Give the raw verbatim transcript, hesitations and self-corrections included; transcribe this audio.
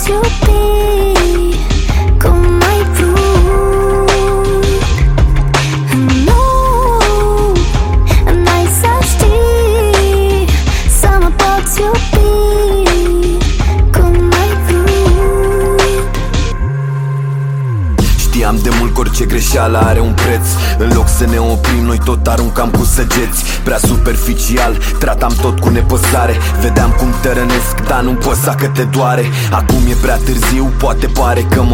poți iubi cum ai vrut. Nu, n-ai să știi să mă poți iubi cum ai vrut. Știam de mult că orice greșeală are un preț. În loc să ne oprim, noi tot aruncam cu săgeți. Prea superficial, tratam tot cu nepăsare. Vedeam cum tărănesc, dar nu-mi păsa că te doare. Acum e prea târziu, poate pare că mă